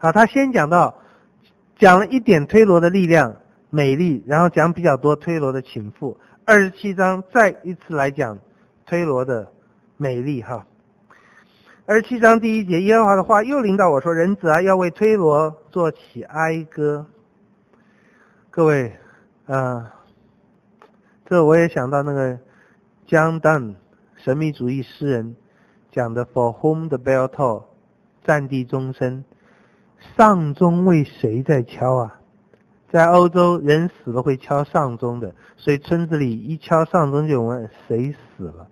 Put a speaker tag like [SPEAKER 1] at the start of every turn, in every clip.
[SPEAKER 1] 他先讲了一点推罗的力量美丽，然后讲比较多推罗的倾覆。27章再一次来讲推罗的美丽27章第1节，耶和华的话又临到我说，人子啊，要为推罗作起哀歌。各位这我也想到那个江旦神秘主义诗人讲的 For whom the bell toll， 战地钟声，丧钟为谁在敲啊？在欧洲人死了会敲丧钟的，所以村子里一敲丧钟就问谁死了。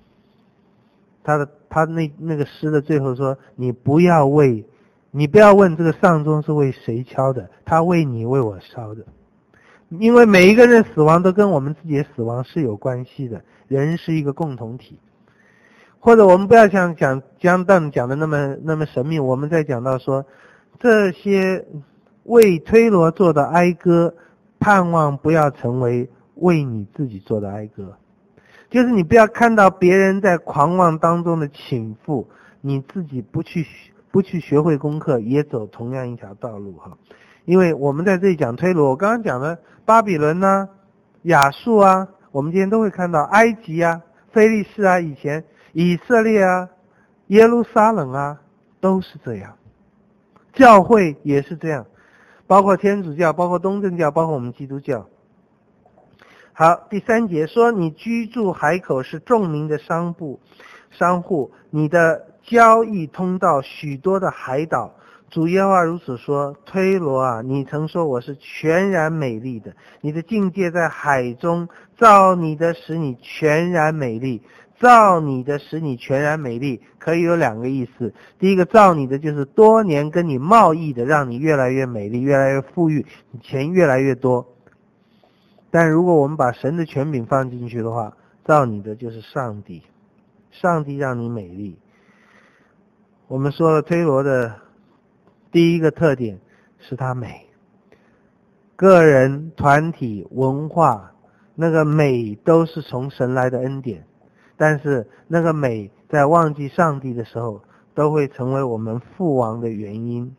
[SPEAKER 1] 他那个诗的最后说，你不要问这个丧钟是为谁敲的，他为你为我烧的。因为每一个人的死亡都跟我们自己的死亡是有关系的，人是一个共同体。或者我们不要像讲江旦讲的那么神秘，我们在讲到说这些为推罗做的哀歌，盼望不要成为为你自己做的哀歌。就是你不要看到别人在狂妄当中的倾覆，你自己不去学会功课，也走同样一条道路因为我们在这里讲推罗，我刚刚讲的巴比伦啊、亚述啊，我们今天都会看到埃及啊、非利士啊，以前以色列啊、耶路撒冷啊，都是这样。教会也是这样，包括天主教，包括东正教，包括我们基督教。好，第3节说，你居住海口是众民的商户，你的交易通道许多的海岛。主耶和华如此说，推罗啊，你曾说我是全然美丽的，你的境界在海中，造你的使你全然美丽。造你的使你全然美丽可以有2个意思。第一个，造你的就是多年跟你贸易的，让你越来越美丽，越来越富裕，你钱越来越多。但如果我们把神的权柄放进去的话，造你的就是上帝，上帝让你美丽。我们说了推罗的第一个特点是它美，个人、团体、文化，那个美都是从神来的恩典，但是那个美在忘记上帝的时候，都会成为我们覆亡的原因。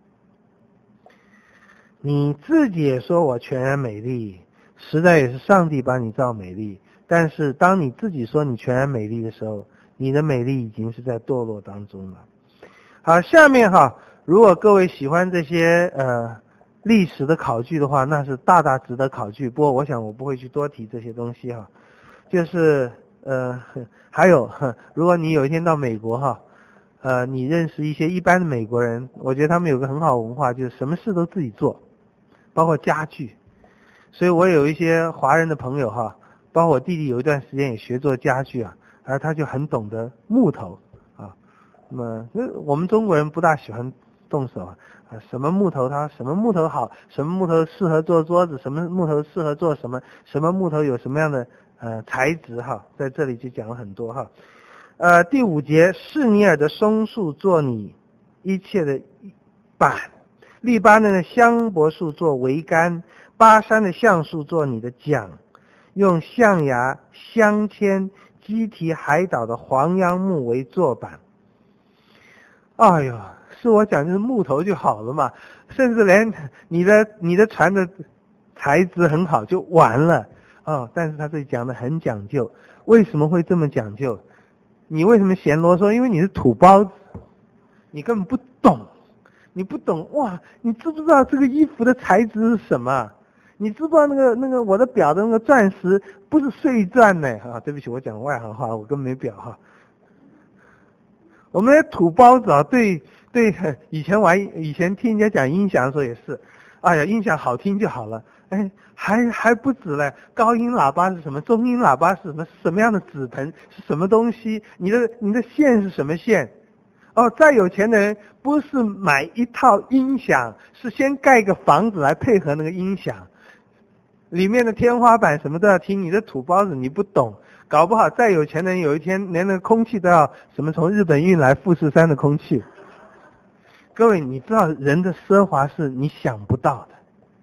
[SPEAKER 1] 你自己也说我全然美丽，实在也是上帝把你造美丽，但是当你自己说你全然美丽的时候，你的美丽已经是在堕落当中了。好，下面如果各位喜欢这些历史的考据的话，那是大大值得考据。不过我想我不会去多提这些东西就是还有如果你有一天到美国你认识一些一般的美国人，我觉得他们有个很好的文化，就是什么事都自己做，包括家具。所以我有一些华人的朋友包括我弟弟有一段时间也学做家具而他就很懂得木头那么我们中国人不大喜欢动手什么木头什么木头好，什么木头适合做桌子，什么木头适合做什么木头有什么样的材质在这里就讲了很多第5节，示尼尔的松树做你一切的板，利巴嫩的香柏树做桅杆，巴山的橡树做你的桨，用象牙、镶嵌、基提海岛的黄杨木为坐板。哎呦，是我讲就是木头就好了嘛，甚至连你的船的材质很好就完了但是他这里讲的很讲究。为什么会这么讲究？你为什么嫌啰嗦？因为你是土包子，你根本不懂，你不懂哇！你知不知道这个衣服的材质是什么？你知不知道那个我的表的那个钻石不是碎钻呢对不起，我讲外行话，我根本没表我们的土包子对，以前听人家讲音响的时候也是，哎呀，音响好听就好了，还不止嘞，高音喇叭是什么，中音喇叭是什么样的指藤是什么东西，你的线是什么线？再有钱的人不是买一套音响，是先盖个房子来配合那个音响，里面的天花板什么都要听。你的土包子你不懂，搞不好再有钱的人有一天连那个空气都要什么从日本运来富士山的空气。各位，你知道人的奢华是你想不到的。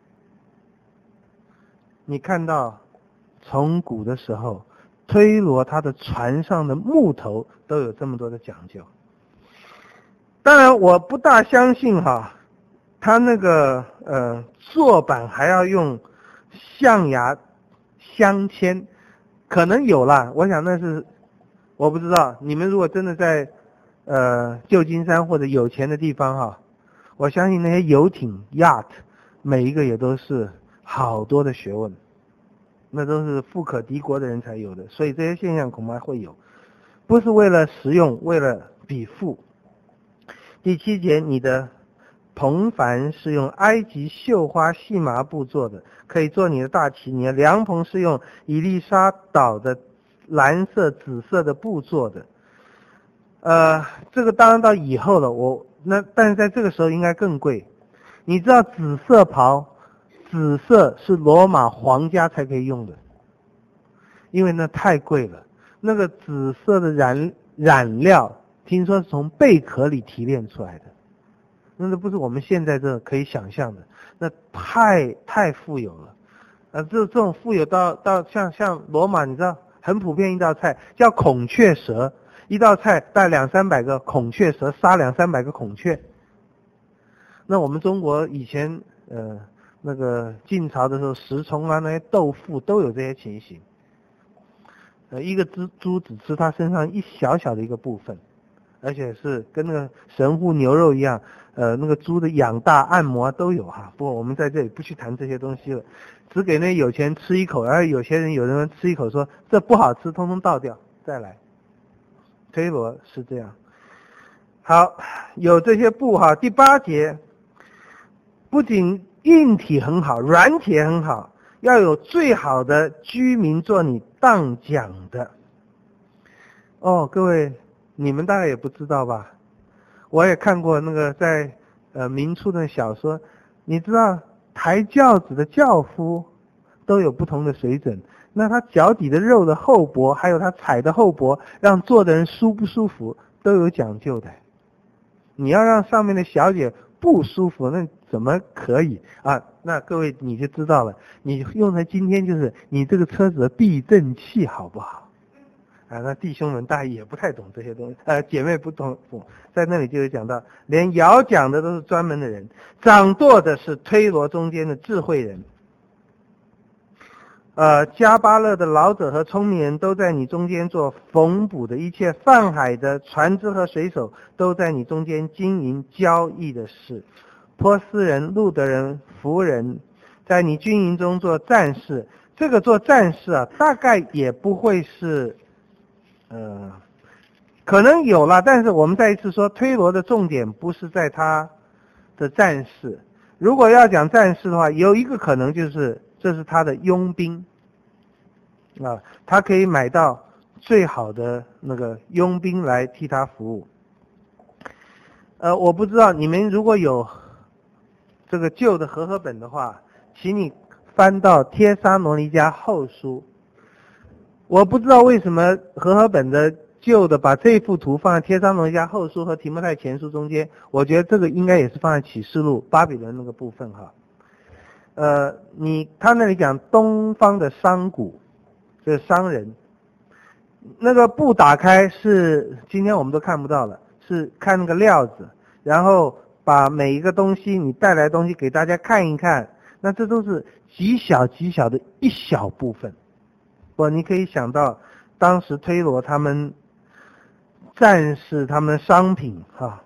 [SPEAKER 1] 你看到从古的时候，推罗他的船上的木头都有这么多的讲究。当然我不大相信它那个座板还要用象牙镶嵌，可能有啦，我想那是我不知道。你们如果真的在旧金山或者有钱的地方哈，我相信那些游艇 yacht 每一个也都是好多的学问，那都是富可敌国的人才有的，所以这些现象恐怕会有，不是为了实用，为了比富。第7节，你的篷帆是用埃及绣花细麻布做的，可以做你的大旗。你的凉棚是用以利沙岛的蓝色、紫色的布做的。这个当然到以后了，但是在这个时候应该更贵。你知道紫色袍，紫色是罗马皇家才可以用的，因为那太贵了。那个紫色的染料，听说是从贝壳里提炼出来的，那不是我们现在这可以想象的，那太富有了。这种富有到像罗马，你知道很普遍一道菜叫孔雀舌，一道菜带200-300个孔雀舌，杀200-300个孔雀。那我们中国以前那个晋朝的时候，食虫啊那些豆腐都有这些情形。一个猪只吃它身上一小小的一个部分，而且是跟那个神户牛肉一样，那个猪的养大按摩都有哈。不过我们在这里不去谈这些东西了，只给那有钱人吃一口，而有人吃一口说这不好吃，通通倒掉再来。推罗是这样。好，有这些布哈。第8节，不仅硬体很好，软体也很好，要有最好的居民做你当讲的。各位，你们大概也不知道吧？我也看过那个在明初的小说，你知道抬轿子的轿夫都有不同的水准，那他脚底的肉的厚薄，还有他踩的厚薄，让坐的人舒不舒服都有讲究的。你要让上面的小姐不舒服，那怎么可以啊？那各位你就知道了，你用在今天就是你这个车子的避震器好不好？那弟兄们大也不太懂这些东西，姐妹不懂，在那里就有讲到，连摇桨的都是专门的人，掌舵的是推罗中间的智慧人。加巴勒的老者和聪明人都在你中间做缝补的，一切泛海的船只和水手都在你中间经营交易的事。波斯人、路德人、弗人在你军营中做战士。这个做战士啊，大概也不会是可能有了，但是我们再一次说，推罗的重点不是在他的战士。如果要讲战士的话，有一个可能就是这是他的佣兵他可以买到最好的那个佣兵来替他服务。我不知道你们如果有这个旧的和合本的话，请你翻到帖撒罗尼迦后书。我不知道为什么和合本的旧的把这幅图放在帖撒罗尼迦后书和提摩太前书中间，我觉得这个应该也是放在启示录巴比伦那个部分哈。他那里讲东方的商贾，就是商人，那个布打开是今天我们都看不到了，是看那个料子，然后把每一个东西你带来的东西给大家看一看，那这都是极小极小的一小部分。你可以想到当时推罗他们战士他们的商品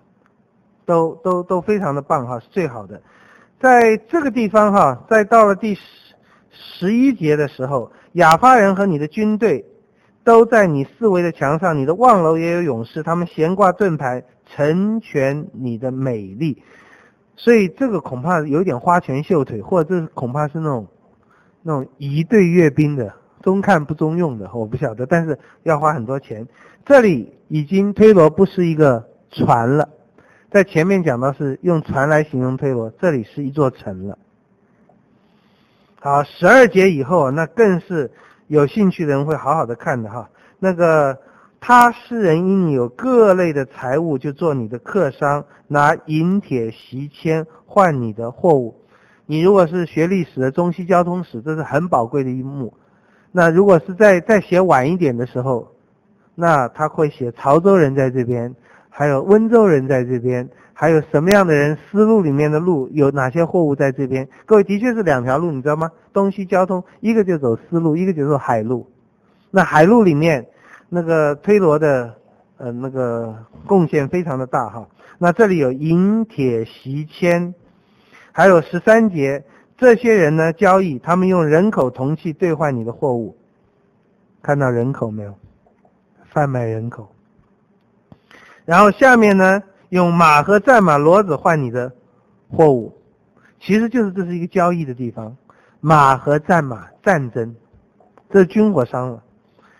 [SPEAKER 1] 都非常的棒是最好的。在这个地方在到了第11节的时候，亚发人和你的军队都在你四围的墙上，你的望楼也有勇士，他们悬挂盾牌，成全你的美丽。所以这个恐怕有点花拳绣腿，或者这恐怕是那种仪队阅兵的，中看不中用的，我不晓得，但是要花很多钱。这里已经推罗不是一个船了，在前面讲到是用船来形容推罗，这里是一座城了。好，12节以后那更是有兴趣的人会好好的看的那个他施人因你有各类的财物，就做你的客商，拿银铁锡铅换你的货物。你如果是学历史的中西交通史，这是很宝贵的一幕。那如果是再写晚一点的时候，那他会写潮州人在这边， 还有温州人在这边，还有什么样的人，丝路里面的路有哪些货物在这边。各位，的确是两条路，你知道吗？东西交通，一个就走丝路，一个就走海路。那海路里面那个推罗的那个贡献非常的大哈。那这里有银铁锡铅，还有13节，这些人呢交易，他们用人口铜器兑换你的货物。看到人口没有？贩卖人口。然后下面呢，用马和战马骡子换你的货物，其实就是这是一个交易的地方。马和战马，战争，这是军火商了。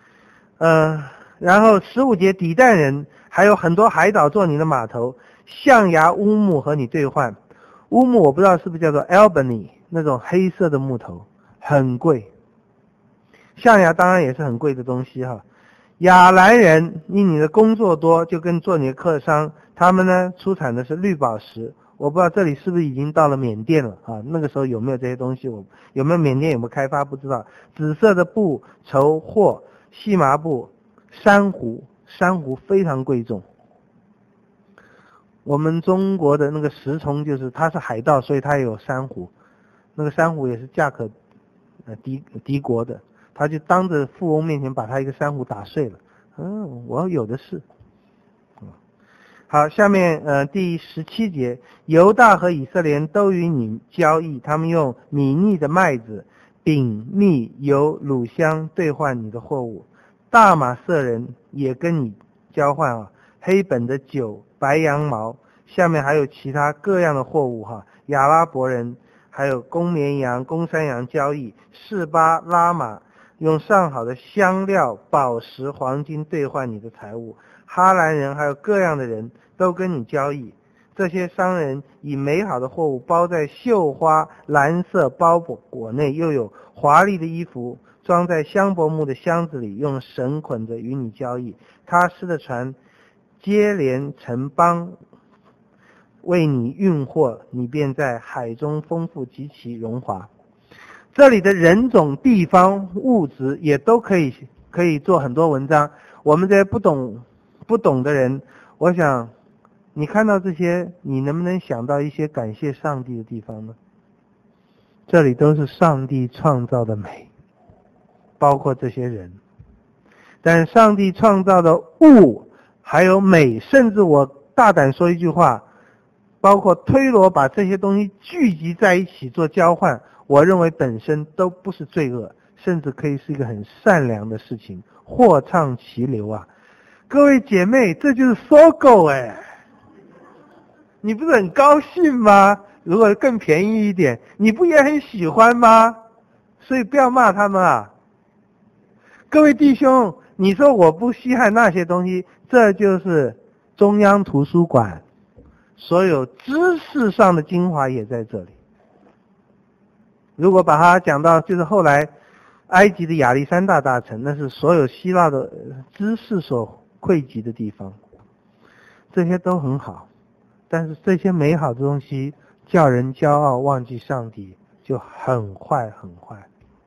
[SPEAKER 1] 然后15节，底但人还有很多海岛做你的码头，象牙乌木和你兑换。乌木我不知道是不是叫做 Albany 那种黑色的木头，很贵。象牙当然也是很贵的东西哈。亚兰人因你的工作多，就跟做你的客商，他们呢出产的是绿宝石。我不知道这里是不是已经到了缅甸了啊？那个时候有没有这些东西？有没有缅甸有没有开发不知道。紫色的布、绸货、细麻布、珊瑚非常贵重。我们中国的那个石崇就是它是海盗，所以它也有珊瑚，那个珊瑚也是价可敌国的。他就当着富翁面前把他一个珊瑚打碎了。我有的是。好，下面第17节，犹大和以色列都与你交易，他们用米腻的麦子、饼、蜜、油、乳香兑换你的货物。大马色人也跟你交换啊，黑本的酒、白羊毛，下面还有其他各样的货物哈。亚拉伯人还有公绵羊、公山羊交易，示巴、拉玛用上好的香料、宝石、黄金兑换你的财物。哈兰人还有各样的人都跟你交易，这些商人以美好的货物包在绣花蓝色包裹内，又有华丽的衣服装在香柏木的箱子里，用绳捆着与你交易。他施的船接连城邦为你运货，你便在海中丰富极其荣华。这里的人种、地方、物质也都可以做很多文章。我们这些不懂的人，我想你看到这些，你能不能想到一些感谢上帝的地方呢？这里都是上帝创造的美，包括这些人。但上帝创造的物还有美，甚至我大胆说一句话，包括推罗把这些东西聚集在一起做交换，我认为本身都不是罪恶，甚至可以是一个很善良的事情，货畅其流啊。各位姐妹，这就是收购你不是很高兴吗？如果更便宜一点，你不也很喜欢吗？所以不要骂他们啊。各位弟兄，你说我不稀罕那些东西，这就是中央图书馆，所有知识上的精华也在这里。如果把它讲到就是后来埃及的亚历山大大城，那是所有希腊的知识所汇集的地方，这些都很好，但是这些美好的东西叫人骄傲忘记上帝，就很坏很坏。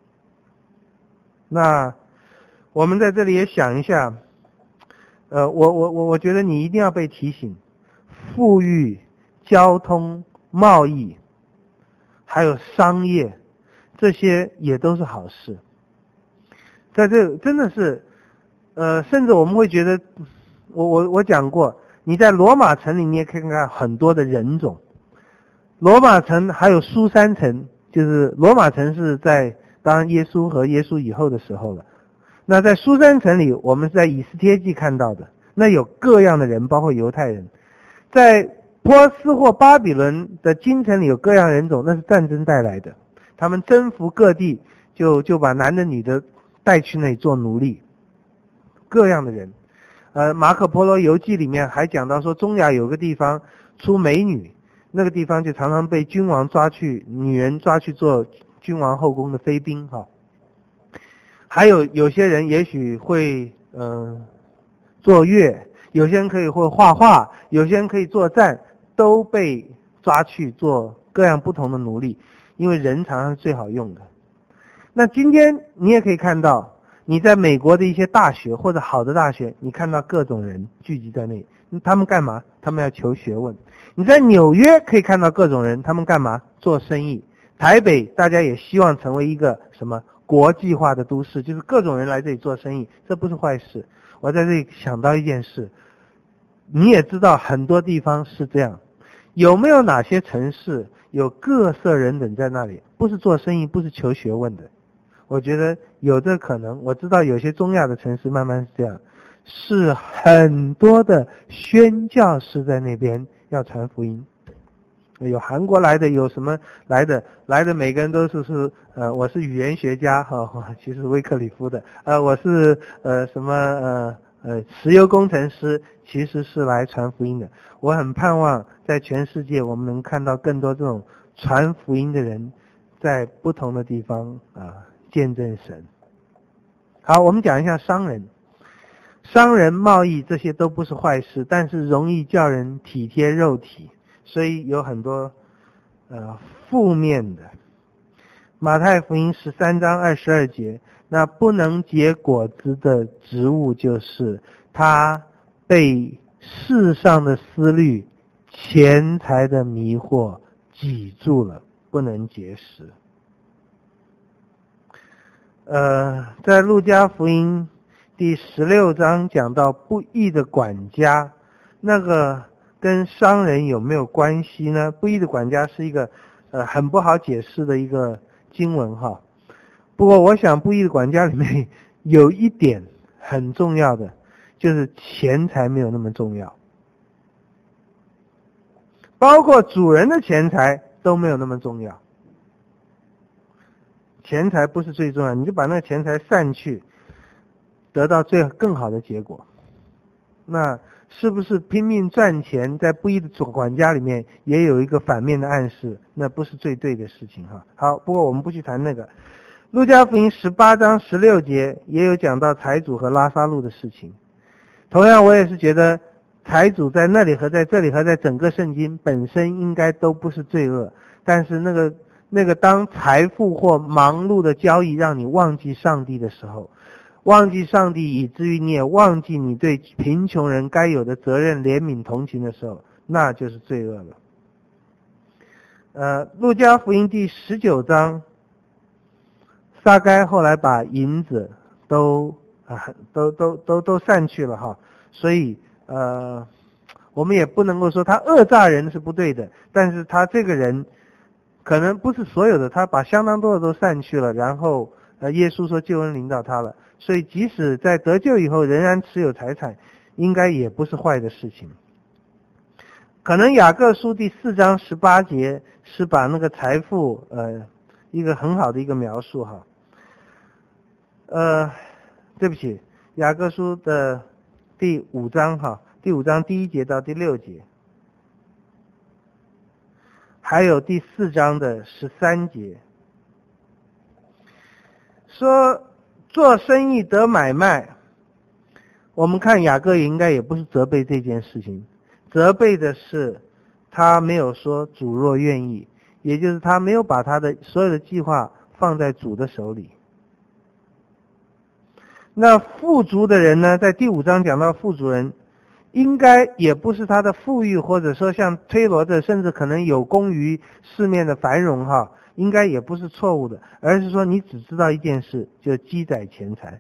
[SPEAKER 1] 那我们在这里也想一下，我觉得你一定要被提醒，富裕、交通、贸易，还有商业，这些也都是好事。在这真的是甚至我们会觉得，我讲过，你在罗马城里你也可以看看很多的人种。罗马城还有苏珊城，就是罗马城是在当然耶稣和耶稣以后的时候了。那在苏珊城里，我们是在以斯帖记看到的，那有各样的人，包括犹太人。在波斯或巴比伦的京城里有各样人种，那是战争带来的，他们征服各地，就把男的女的带去那里做奴隶，各样的人。马可波罗游记里面还讲到说，中亚有个地方出美女，那个地方就常常被君王抓去，女人抓去做君王后宫的妃嫔哈。还有些人也许会作乐，有些人会画画，有些人可以作战，都被抓去做各样不同的奴隶，因为人常常是最好用的。那今天你也可以看到， 你在美国的一些大学或者好的大学，你看到各种人聚集在那里，他们干嘛？他们要求学问。你在纽约可以看到各种人，他们干嘛？做生意。台北大家也希望成为一个什么国际化的都市，就是各种人来这里做生意，这不是坏事。我在这里想到一件事，你也知道很多地方是这样，有没有哪些城市有各色人等在那里，不是做生意，不是求学问的？我觉得有这可能。我知道有些中亚的城市慢慢是这样，是很多的宣教士在那边要传福音，有韩国来的，有什么来的每个人都是我是语言学家其实威克里夫的，我是石油工程师，其实是来传福音的。我很盼望在全世界我们能看到更多这种传福音的人，在不同的地方见证神。好，我们讲一下商人贸易，这些都不是坏事，但是容易叫人体贴肉体，所以有很多负面的。马太福音13章22节，那不能结果子的植物，就是他被世上的思虑、钱财的迷惑挤住了，不能结实。在路加福音第16章讲到不义的管家，那个跟商人有没有关系呢？不义的管家是一个很不好解释的一个经文哈。不过我想不义的管家里面有一点很重要的，就是钱财没有那么重要，包括主人的钱财都没有那么重要。钱财不是最重要，你就把那个钱财散去，得到更好的结果。那是不是拼命赚钱在不义的管家里面也有一个反面的暗示？那不是最对的事情哈。好，不过我们不去谈那个。路加福音18章16节也有讲到财主和拉撒路的事情。同样我也是觉得财主在那里和在这里和在整个圣经本身应该都不是罪恶，但是那个当财富或忙碌的交易让你忘记上帝的时候，忘记上帝以至于你也忘记你对贫穷人该有的责任、怜悯、同情的时候，那就是罪恶了。路加福音第19章，撒该后来把银子都散去了哈，所以我们也不能够说他恶诈人是不对的，但是他这个人可能不是所有的，他把相当多的都散去了，然后耶稣说救恩临到他了，所以即使在得救以后仍然持有财产，应该也不是坏的事情。可能雅各书第4章18节是把那个财富一个很好的一个描述哈。对不起，雅各书的第5章哈，第5章第1节到第6节，还有第4章的13节，说做生意得买卖。我们看雅各应该也不是责备这件事情，责备的是他没有说主若愿意，也就是他没有把他的所有的计划放在主的手里。那富足的人呢，在第5章讲到富足人应该也不是他的富裕，或者说像推罗这甚至可能有功于世面的繁荣哈，应该也不是错误的，而是说你只知道一件事，就积攒钱财。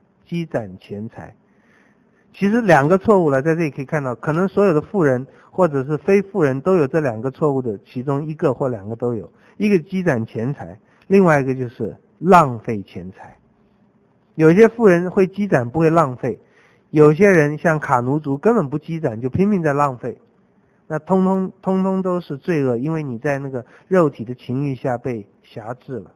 [SPEAKER 1] 其实2个错误了，在这里可以看到，可能所有的富人或者是非富人都有这2个错误的其中1个或2个都有，一个积攒钱财，另外一个就是浪费钱财。有些富人会积攒不会浪费，有些人像卡奴族根本不积攒就拼命在浪费，那通通都是罪恶，因为你在那个肉体的情欲下被辖制了。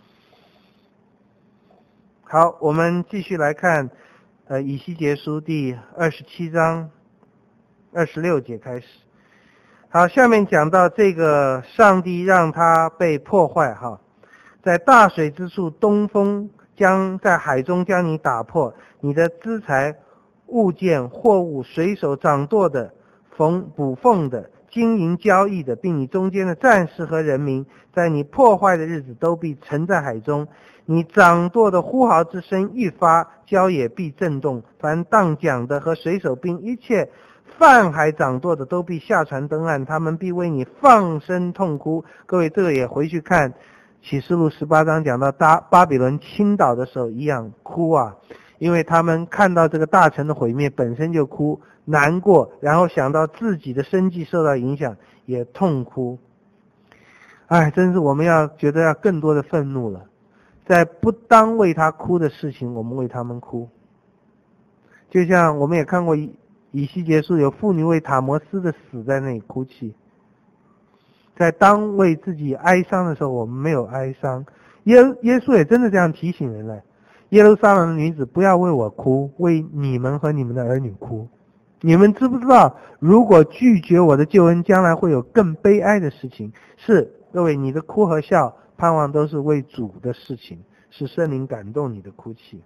[SPEAKER 1] 好，我们继续来看以西结书第27章26节开始。好，下面讲到这个上帝让他被破坏哈，在大水之处东风将在海中将你打破，你的资财物件货物随手掌舵的捕缝的经营交易的，并你中间的战士和人民，在你破坏的日子都必沉在海中。你掌舵的呼号之声一发，礁也必震动。凡当桨的和水手兵，一切泛海掌舵的都必下船登岸，他们必为你放声痛哭。各位，这个也回去看启示录18章讲到巴比伦倾倒的时候一样哭啊，因为他们看到这个大城的毁灭本身就哭难过，然后想到自己的生计受到影响也痛哭。哎，真是我们要觉得要更多的愤怒了，在不当为他哭的事情我们为他们哭。就像我们也看过以西结书，有妇女为塔摩斯的死在那里哭泣，在当为自己哀伤的时候我们没有哀伤。耶稣也真的这样提醒人了，耶路撒冷的女子，不要为我哭，为你们和你们的儿女哭。你们知不知道，如果拒绝我的救恩，将来会有更悲哀的事情？是，各位，你的哭和笑盼望都是为主的事情，是圣灵感动你的哭泣。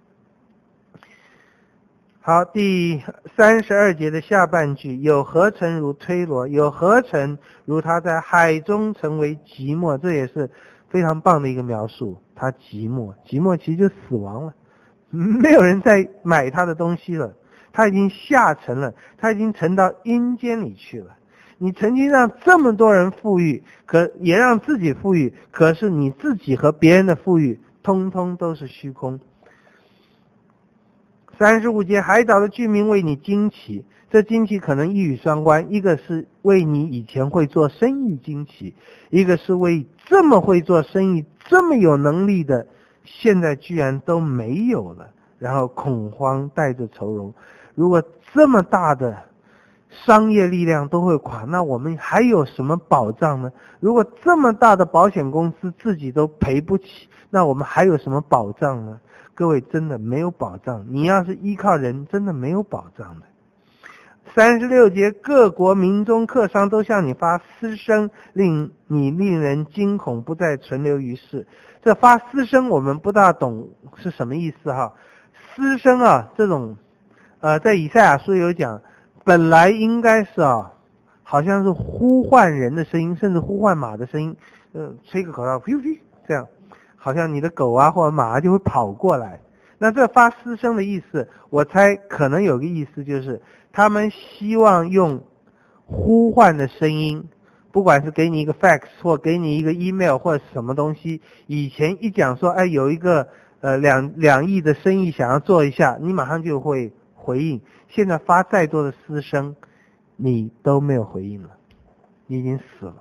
[SPEAKER 1] 好，第32节的下半句，有何城如推罗，有何城如他在海中成为寂寞。这也是非常棒的一个描述，他寂寞其实就死亡了，没有人再买他的东西了，他已经下沉了，他已经沉到阴间里去了。你曾经让这么多人富裕，也让自己富裕，可是你自己和别人的富裕通通都是虚空。35节，海岛的居民为你惊奇，这惊奇可能一语双关，一个是为你以前会做生意惊奇，一个是为这么会做生意这么有能力的现在居然都没有了，然后恐慌带着愁容。如果这么大的商业力量都会垮，那我们还有什么保障呢？如果这么大的保险公司自己都赔不起，那我们还有什么保障呢？各位，真的没有保障，你要是依靠人，真的没有保障的。36节，各国民中客商都向你发嘶声，令人惊恐，不再存留于世。这发嘶声我们不大懂是什么意思哈。嘶声啊，这种在以赛亚书有讲，本来应该是好像是呼唤人的声音，甚至呼唤马的声音，吹个口哨，噗噗，这样好像你的狗啊或者马就会跑过来。那这发嘶声的意思，我猜可能有个意思，就是他们希望用呼唤的声音，不管是给你一个 fax 或给你一个 email 或者什么东西，以前一讲说有一个2亿的生意想要做一下，你马上就会回应。现在发再多的嘶声你都没有回应了，你已经死了。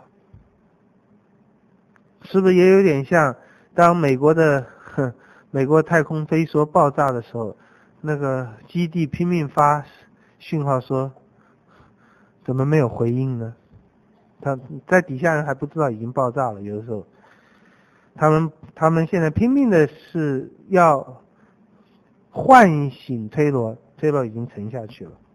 [SPEAKER 1] 是不是也有点像当美国太空飞梭爆炸的时候，那个基地拼命发讯号说怎么没有回应呢？他在底下人还不知道已经爆炸了，有的时候他们现在拼命的是要唤醒推罗已经沉下去了。